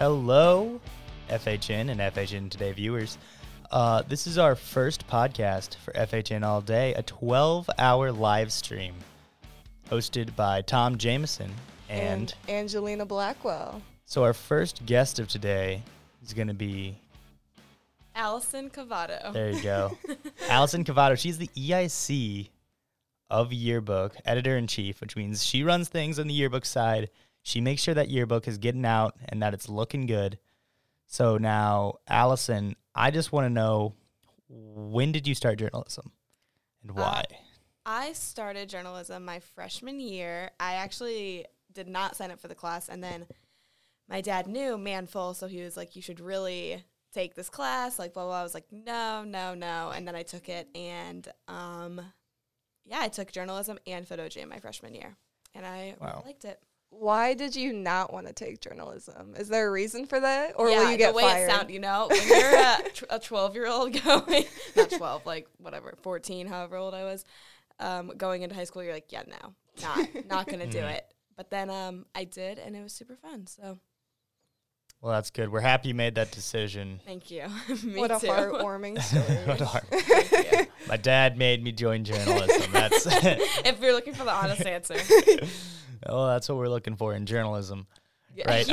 Hello, FHN and FHN Today viewers. This is our first podcast for FHN All Day, a 12-hour live stream hosted by Tom Jameson and Angelina Blackwell. So our first guest of today is going to be Allison Cavato. There you go. Allison Cavato. She's the EIC of Yearbook, editor-in-chief, which means she runs things on the yearbook side. She makes sure that yearbook is getting out and that it's looking good. So now, Allison, I just want to know, when did you start journalism and why? I started journalism my freshman year. I actually did not sign up for the class, and then my dad knew Manful, so he was like, you should really take this class, like, blah, blah. I was like, no. And then I took it, and, I took journalism and Photogen my freshman year, and I really liked it. Why did you not want to take journalism? Is there a reason for that? Or yeah, will you get the way fired? it sounds, when you're a 12-year-old going, not 12, like, whatever, 14, however old I was, going into high school, you're like, yeah, no, not going to do it. But then I did, and it was super fun, so. Well, that's good. We're happy you made that decision. Thank you. What a heartwarming story. My dad made me join journalism. That's if you're looking for the honest answer. Oh, that's what we're looking for in journalism, yeah, right?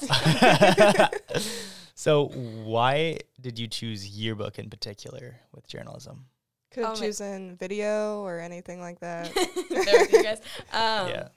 Yes. So why did you choose yearbook in particular with journalism? Could have chosen video or anything like that. There with you guys. Yeah.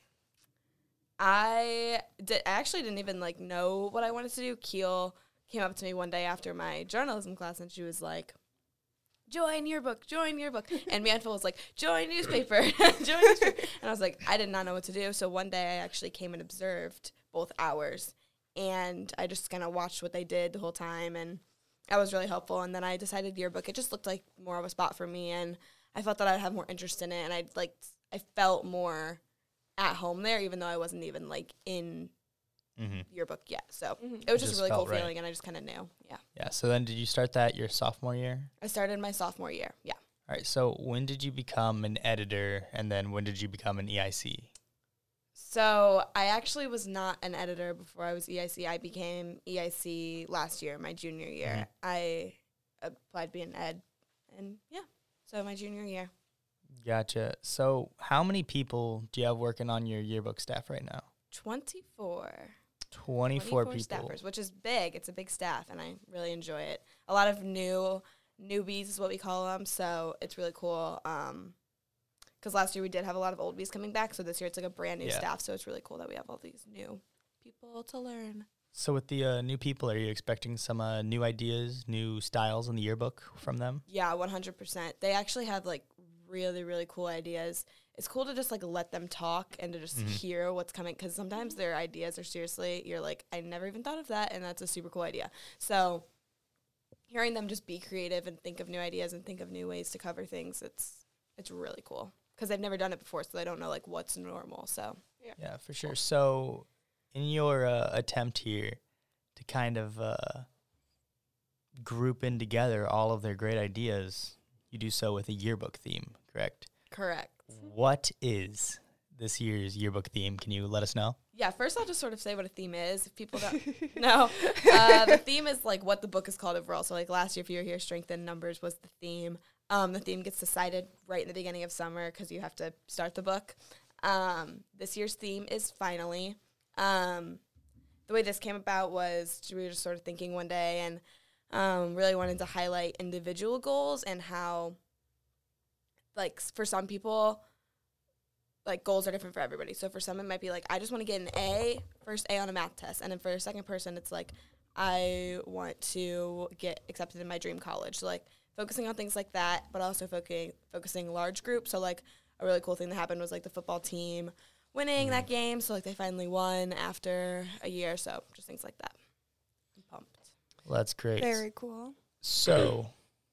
I actually didn't even know what I wanted to do. Keel came up to me one day after my journalism class, and she was like, join yearbook. And Manful was like, join newspaper. And I was like, I did not know what to do. So one day I actually came and observed both hours, and I just kind of watched what they did the whole time, and that was really helpful. And then I decided yearbook. It just looked like more of a spot for me, and I felt that I'd have more interest in it, and I felt more at home there, even though I wasn't even in yearbook yet. So it was just a really cool feeling, and I just kind of knew. Yeah. So then did you start that your sophomore year? I started my sophomore year. Yeah. All right. So when did you become an editor, and then when did you become an EIC? So I actually was not an editor before I was EIC. I became EIC last year, my junior year. I applied to be an ed, and so my junior year. Gotcha. So how many people do you have working on your yearbook staff right now? 24 people. staffers, which is big. It's a big staff, and I really enjoy it. A lot of newbies is what we call them, so it's really cool. Because last year we did have a lot of old bees coming back, so this year it's a brand new staff, so it's really cool that we have all these new people to learn. So with the new people, are you expecting some new ideas, new styles in the yearbook from them? Yeah, 100%. They actually have really, really cool ideas. It's cool to just let them talk and to just hear what's coming, because sometimes their ideas are seriously, you're like, I never even thought of that, and that's a super cool idea. So hearing them just be creative and think of new ideas and think of new ways to cover things, it's really cool, because they've never done it before, so they don't know what's normal. So yeah, for sure. So in your attempt here to kind of group in together all of their great ideas, you do so with a yearbook theme, correct? Correct. What is this year's yearbook theme? Can you let us know? Yeah, first I'll just sort of say what a theme is. If people don't know, the theme is what the book is called overall. So last year, if you were here, Strength in Numbers was the theme. The theme gets decided right in the beginning of summer because you have to start the book. This year's theme is Finally. The way this came about was we were just sort of thinking one day, and really wanted to highlight individual goals and how, for some people, goals are different for everybody. So for some, it might be I just want to get an A, first A on a math test. And then for a second person, it's I want to get accepted in my dream college. So focusing on things like that, but also focusing large groups. So a really cool thing that happened was the football team winning that game. So they finally won after a year. So just things like that. I'm pumped. Well, that's great. Very cool. So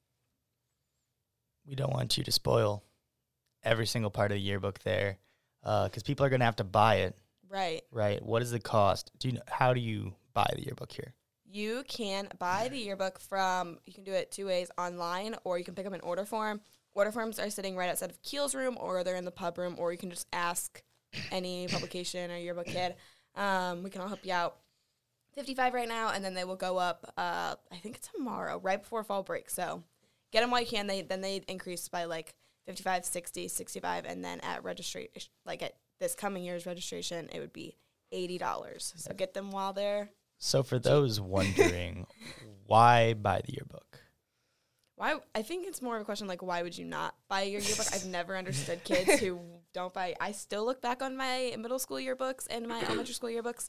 we don't want you to spoil every single part of the yearbook there, because people are going to have to buy it. Right. What is the cost? How do you buy the yearbook here? You can buy the yearbook you can do it two ways, online, or you can pick up an order form. Order forms are sitting right outside of Keel's room, or they're in the pub room, or you can just ask any publication or yearbook kid. We can all help you out. $55 right now, and then they will go up, I think tomorrow, right before fall break. So get them while you can. Then they increase by like 55, 60, 65, and then at registration, like at this coming year's registration, it would be $80. So get them while they're. So for those wondering, why buy the yearbook? Why? I think it's more of a question like, why would you not buy your yearbook? I've never understood kids who don't buy. I still look back on my middle school yearbooks and my elementary school yearbooks.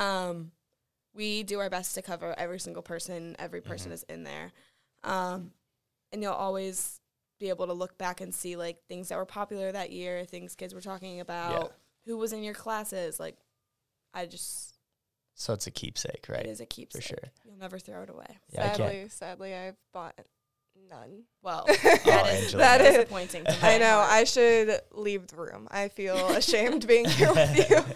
We do our best to cover every single person. Every person is in there. And you'll always be able to look back and see, like, things that were popular that year, things kids were talking about, who was in your classes. Like, So it's a keepsake, right? It is a keepsake. For sure. You'll never throw it away. Yeah, Sadly, I've bought none. Well, Angela. That is disappointing to my I know. heart. I should leave the room. I feel ashamed being here with you.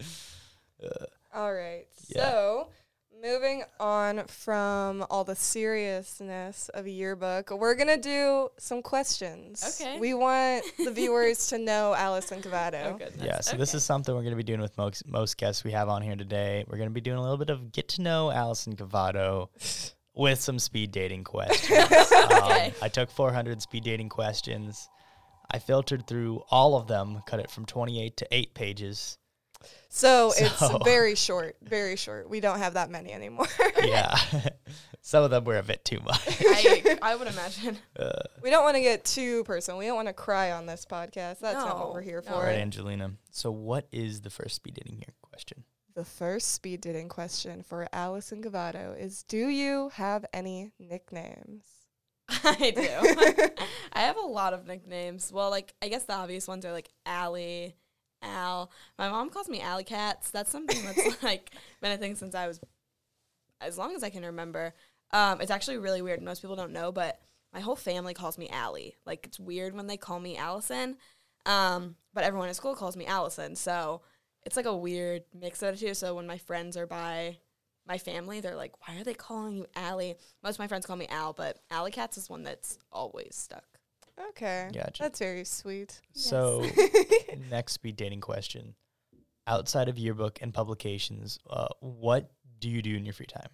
All right. Yeah. So, moving on from all the seriousness of a yearbook, we're going to do some questions. Okay. We want the viewers to know Allison Cavato. Oh, goodness. Yeah, so this is something we're going to be doing with most guests we have on here today. We're going to be doing a little bit of get to know Allison Cavato with some speed dating questions. Okay. I took 400 speed dating questions. I filtered through all of them, cut it from 28 to 8 pages. So, it's very short, very short. We don't have that many anymore. Yeah. Some of them were a bit too much. I would imagine. We don't want to get too personal. We don't want to cry on this podcast. That's not what No, we're here no. for. All right, Angelina. So what is the first speed dating here question? The first speed dating question for Allison Cavato is, do you have any nicknames? I do. I have a lot of nicknames. Well, like, I guess the obvious ones are like Allie, Al. My mom calls me Alley Cats. That's something that's like been a thing since I was, as long as I can remember. It's actually really weird. Most people don't know, but my whole family calls me Allie. Like, it's weird when they call me Allison. But everyone at school calls me Allison. So it's like a weird mix of the two. So when my friends are by my family, they're like, why are they calling you Allie? Most of my friends call me Al, but Alley Cats is one that's always stuck. Okay. Gotcha. That's very sweet. So next speed dating question. Outside of yearbook and publications, what do you do in your free time?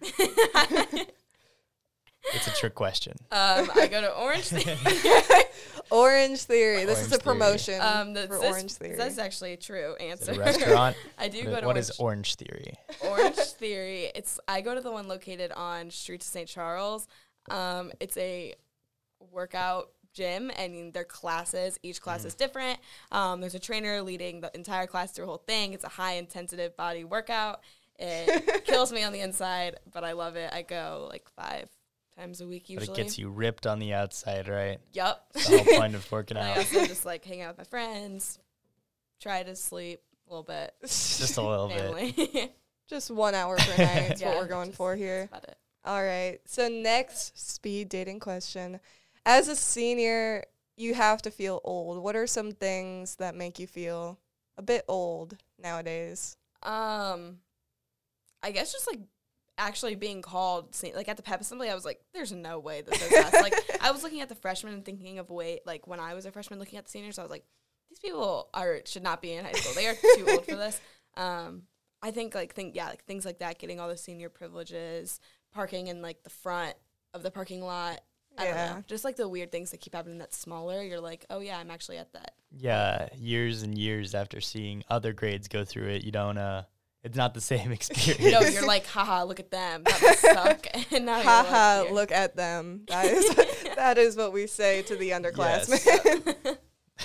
It's a trick question. I go to Orange Theory. Orange Theory. This is a Orange Theory. promotion for Orange Theory. That's actually a true Is answer. it a restaurant? I do go to What is Orange Theory? Orange Theory. I go to the one located on Street to St. Charles. It's a workout gym, and their classes, each class is different. There's a trainer leading the entire class through the whole thing. It's a high intensive body workout. It kills me on the inside, but I love it. I go like 5 times a week usually. But it gets you ripped on the outside, right? Yup. The whole point of working And I out. also just like hang out with my friends, try to sleep a little bit. Just a little bit. Family. Just 1 hour per night is what Yeah, we're going for here. That's about it. All right. So next speed dating question. As a senior, you have to feel old. What are some things that make you feel a bit old nowadays? I guess just like actually being called, like at the pep assembly, I was like, there's no way that they're fast. Like I was looking at the freshmen and thinking of like when I was a freshman looking at the seniors, I was like, these people should not be in high school. They are too old for this. I think like things like that, getting all the senior privileges, parking in like the front of the parking lot. I don't know. Just like the weird things that keep happening that's smaller. You're like, oh yeah, I'm actually at that. Yeah, years and years after seeing other grades go through it, you don't, it's not the same experience. No, you're like, haha, look at them. That must suck. And now Haha, you're like, look at them. That is what we say to the underclassmen.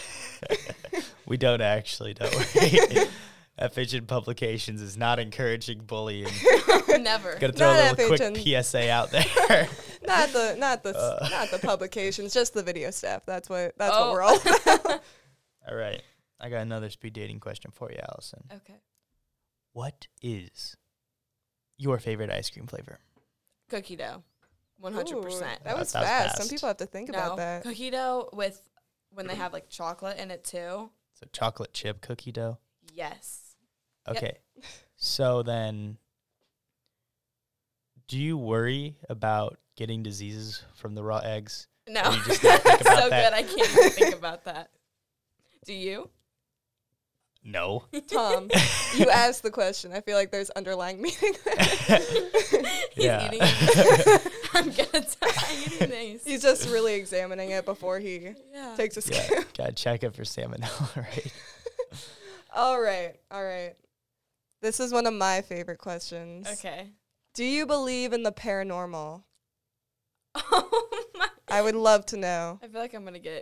We don't actually, don't we? FHN Publications is not encouraging bullying. Never. Gotta throw a Not little quick FHN. PSA out there. Not the publications, just the video stuff. That's what we're all about. All right. I got another speed dating question for you, Allison. Okay. What is your favorite ice cream flavor? Cookie dough. 100%. That was That was fast. Some fast. people have to think about that. Cookie dough with when they have like chocolate in it too. So chocolate chip cookie dough? Yes. Okay. So then, do you worry about getting diseases from the raw eggs? No. Or you just not think about So that? good. I can't even think about that. Do you? No. Tom, you asked the question. I feel like there's underlying meaning there. Yeah. Eating it. I'm gonna die eating these. He's just really examining it before he Yeah. takes a scoop. Yeah, gotta check it for salmonella, right? All right. This is one of my favorite questions. Okay. Do you believe in the paranormal? Oh my. I would love to know. I feel like I'm gonna get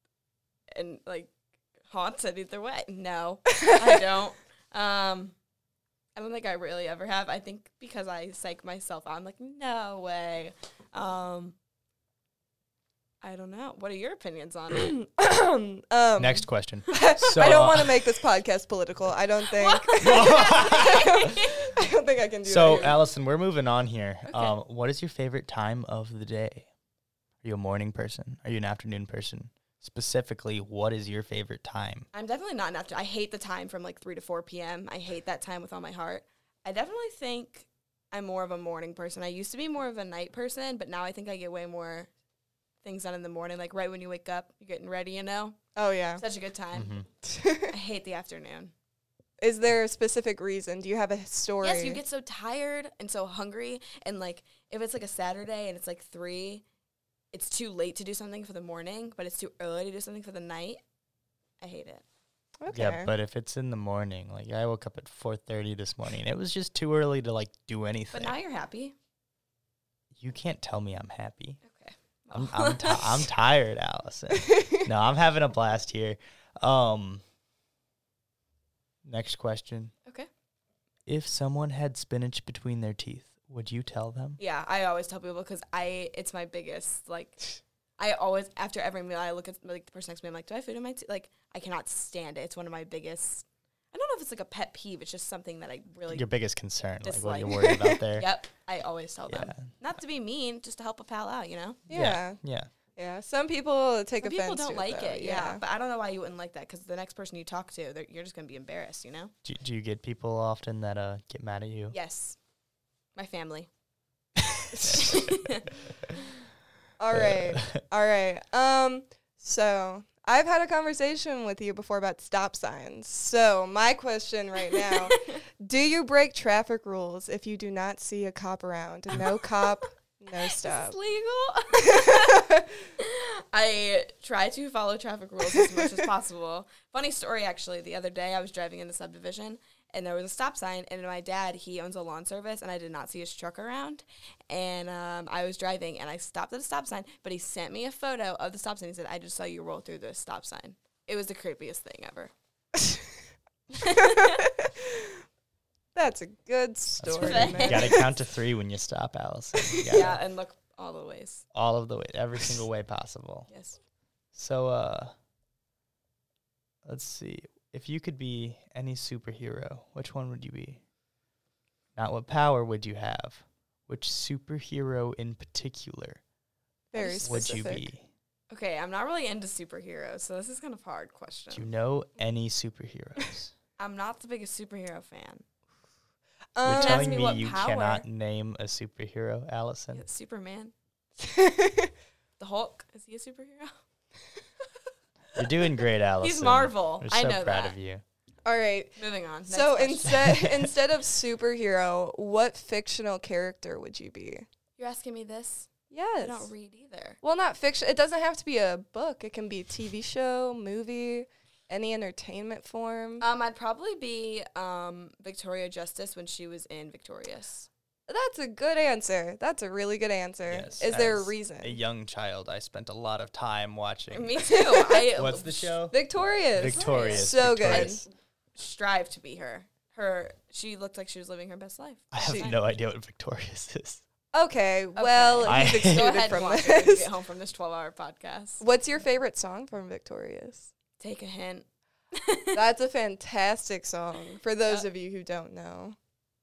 haunted either way. No, I don't. I don't think I really ever have. I think because I psych myself out, I'm like, no way. I don't know. What are your opinions on it? Next question. I don't want to make this podcast political. I don't think. I don't think I can do that. So, here. Allison, we're moving on here. Okay. What is your favorite time of the day? Are you a morning person? Are you an afternoon person? Specifically, what is your favorite time? I'm definitely not an after. I hate the time from 3 to 4 p.m. I hate that time with all my heart. I definitely think I'm more of a morning person. I used to be more of a night person, but now I think I get way more things done in the morning. Like right when you wake up, you're getting ready, Oh, yeah. Such a good time. Mm-hmm. I hate the afternoon. Is there a specific reason? Do you have a story? Yes, you get so tired and so hungry. And if it's a Saturday and it's 3, it's too late to do something for the morning, but it's too early to do something for the night. I hate it. Okay. Yeah, but if it's in the morning, I woke up at 4:30 this morning. It was just too early to do anything. But now you're happy. You can't tell me I'm happy. Okay. I'm tired, Allison. No, I'm having a blast here. Next question. Okay. If someone had spinach between their teeth, would you tell them? Yeah, I always tell people because it's my biggest, I always, after every meal, I look at the person next to me, I'm like, do I have food in my teeth? I cannot stand it. It's one of my biggest, I don't know if it's a pet peeve. It's just something that I really Your biggest concern, what dislike. you're worried about there. Yep, I always tell them. Yeah. Not to be mean, just to help a pal out, Yeah. Yeah. Some people take Some offense people don't to like though. it, yeah. But I don't know why you wouldn't like that because the next person you talk to, you're just going to be embarrassed, Do you get people often that get mad at you? Yes. My family. All right. So I've had a conversation with you before about stop signs. So my question right now, do you break traffic rules if you do not see a cop around? No cop, no stop. Is this legal? I try to follow traffic rules as much as possible. Funny story, actually. The other day, I was driving in the subdivision, and there was a stop sign, and my dad, he owns a lawn service, and I did not see his truck around. And I was driving, and I stopped at a stop sign, but he sent me a photo of the stop sign. He said, I just saw you roll through the stop sign. It was the creepiest thing ever. That's a good story, Thanks. You man. gotta count to 3 when you stop, Allison. You gotta- Yeah, and look all the ways. all of the way, every single way possible. Yes. So, let's see. If you could be any superhero, which one would you be? Not what power would you have? Which superhero in particular Very would you specific. be? Okay, I'm not really into superheroes, so this is kind of a hard question. Do you know any superheroes? I'm not the biggest superhero fan. You're Um, ask telling me me what you power. cannot name a superhero, Allison? Yeah, Superman. The Hulk. Is he a superhero? You're doing great, Allison. He's Marvel. We're I so know proud that. of you. All right. Moving on. Next So question. instead of superhero, what fictional character would you be? You're asking me this? Yes. I don't read either. Well, not fiction. It doesn't have to be a book. It can be a TV show, movie, any entertainment form. I'd probably be Victoria Justice when she was in Victorious. That's a good answer. That's a really good answer. Yes, Is there a as reason? A young child, I spent a lot of time watching. Me too. I What's the show? Victorious. Victorious. So good. Victorious. strive to be her. She looked like she was living her best life. I have She- no idea what Victorious is. Okay, well, I- he's Go excluded ahead and from watch it when you this. get home from this 12-hour podcast. What's your favorite song from Victorious? Take a hint. That's a fantastic song for those Yeah. of you who don't know.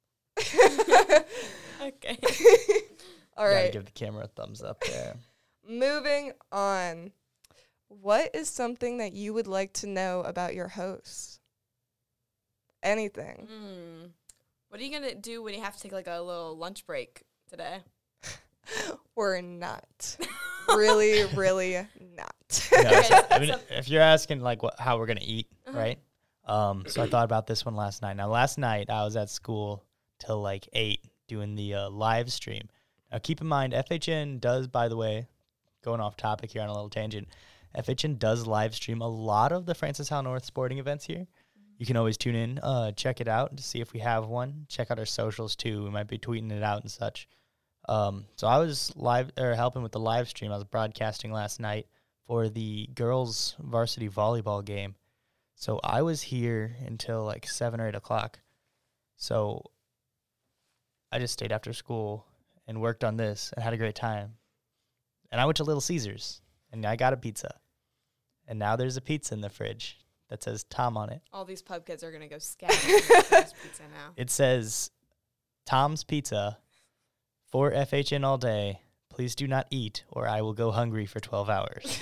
Okay. All Gotta right. give the camera a thumbs up there. Moving on. What is something that you would like to know about your host? Anything. What are you gonna do when you have to take a little lunch break today? We're not. Really, really not. No, Okay, I mean, if you're asking how we're gonna eat, Uh-huh. right? So I thought about this one last night. Now, last night I was at school till like 8 doing the live stream. Now, keep in mind, FHN does, by the way, going off topic here on a little tangent, FHN does live stream a lot of the Francis Howell North sporting events here. You can always tune in, check it out to see if we have one. Check out our socials too. We might be tweeting it out and such. So I was helping with the live stream. I was broadcasting last night for the girls' varsity volleyball game. So I was here until like 7 or 8 o'clock. So I just stayed after school and worked on this and had a great time. And I went to Little Caesars and I got a pizza. And now there's a pizza in the fridge that says Tom on it. All these pub kids are going to go scatter this pizza now. It says Tom's Pizza for FHN all day. Please do not eat or I will go hungry for 12 hours.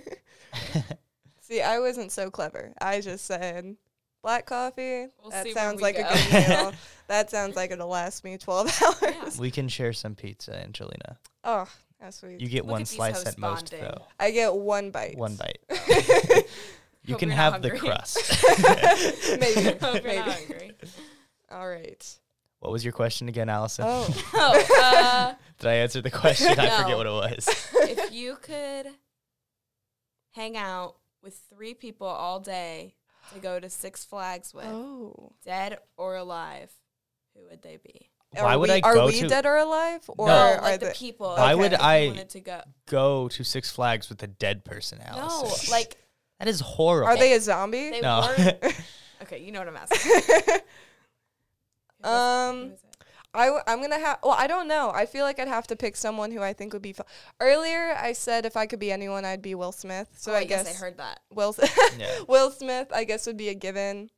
See, I wasn't so clever. I just said black coffee. We'll that see sounds where we like go. a good meal. That sounds like it'll last me 12 hours. Yeah. We can share some pizza, Angelina. Oh, that's sweet. You get Look one at these slice hosts at most, bonding. though. I get one bite. One bite. You Hope can you're not have the hungry. crust. Maybe. Hope you're not Maybe. hungry. All right. What was your question again, Allison? Oh. Oh, Did I answer the question? I No. forget what it was. if you could hang out with 3 people all day to go to Six Flags with, Oh. dead or alive, who would they be? Why would we, I are go we to dead or alive? Or No. are like the they- people. Why Okay. would if you I wanted to go? go to Six Flags with a dead person, No, Allison? like that is horrible. Are they a zombie? they No. weren't. Okay, you know what I'm asking. Who is it? I'm going to have, well, I don't know. I feel like I'd have to pick someone who I think would be fun. Earlier, I said if I could be anyone, I'd be Will Smith. So Oh, I yes, guess I heard that. Will, Yeah. Will Smith, I guess, would be a given.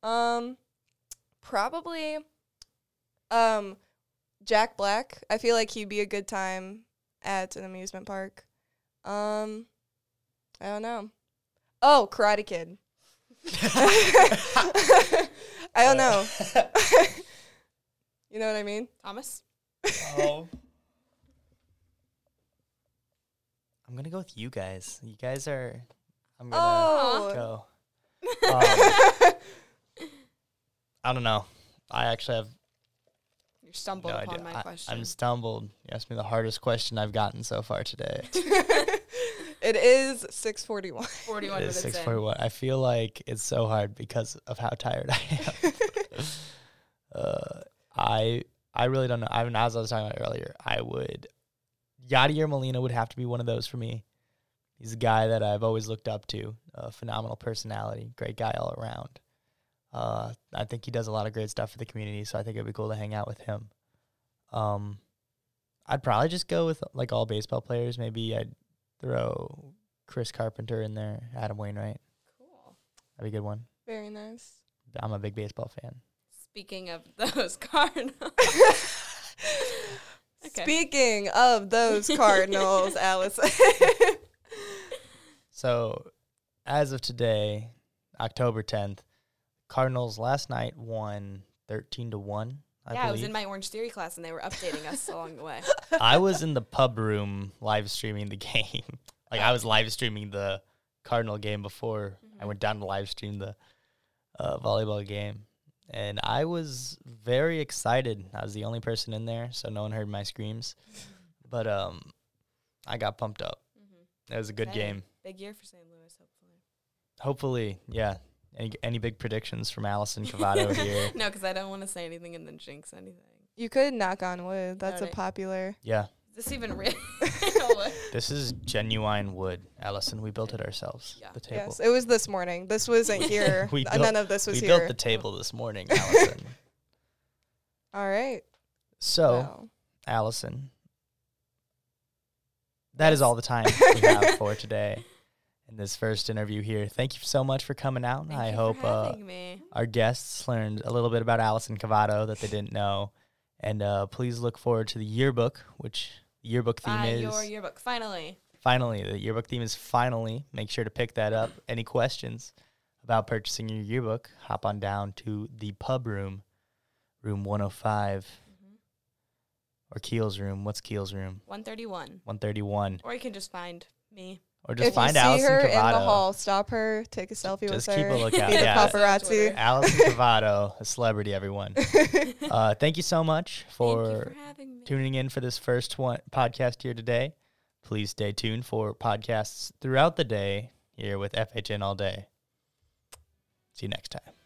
Probably Jack Black. I feel like he'd be a good time at an amusement park. I don't know. Oh, Karate Kid. I don't know. You know what I mean? Thomas? Oh. I'm gonna go with you guys. You guys are. I'm gonna Oh. go. I don't know. I actually have You stumbled no upon idea. my question. I'm stumbled. You asked me the hardest question I've gotten so far today. It is 6:41. 41 It is minutes in. 6:41. I feel like it's so hard because of how tired I am. I really don't know. I mean, as I was talking about earlier, Yadier Molina would have to be one of those for me. He's a guy that I've always looked up to. A phenomenal personality, great guy all around. I think he does a lot of great stuff for the community, so I think it'd be cool to hang out with him. I'd probably just go with like all baseball players. Maybe I'd throw Chris Carpenter in there, Adam Wainwright. Cool. That'd be a good one. Very nice. I'm a big baseball fan. Speaking of those Cardinals. Okay. Speaking of those Cardinals, Allison. So, as of today, October 10th, Cardinals last night won 13-1. I was in my Orange Theory class and they were updating us along the way. I was in the pub room live streaming the game. Like I was live streaming the Cardinal game before I went down to live stream the volleyball game. And I was very excited. I was the only person in there, so no one heard my screams. But I got pumped up. It was a good Exciting. game. Big year for St. Louis, hopefully. Hopefully, yeah. Any big predictions from Allison Cavato here? No, because I don't want to say anything and then jinx anything. You could knock on wood. That's a Alright. popular. Yeah. Is this even real? This is genuine wood, Allison. We built it ourselves. Yeah. The table. Yes, it was this morning. This wasn't here. We None of this was we here. built the table this morning, Allison. All right. So, Well, Allison, that is all the time we have for today in this first interview here. Thank you so much for coming out. Thank I you hope for having me. our guests learned a little bit about Allison Cavato that they didn't know. And please look forward to the yearbook, which the yearbook theme Buy is. your yearbook, finally. Finally, the yearbook theme is finally. Make sure to pick that up. Any questions about purchasing your yearbook, hop on down to the pub room, room 105, or Keel's room. What's Keel's room? 131. 131. Or you can just find me. Or just if find you see Allison her in the Cavato. hall, stop her, take a selfie Just with her. keep a lookout. Be the Yeah. paparazzi. Allison Cavato, a celebrity, everyone. Thank you so much Thank you for for having me. tuning in for this first podcast here today. Please stay tuned for podcasts throughout the day here with FHN All Day. See you next time.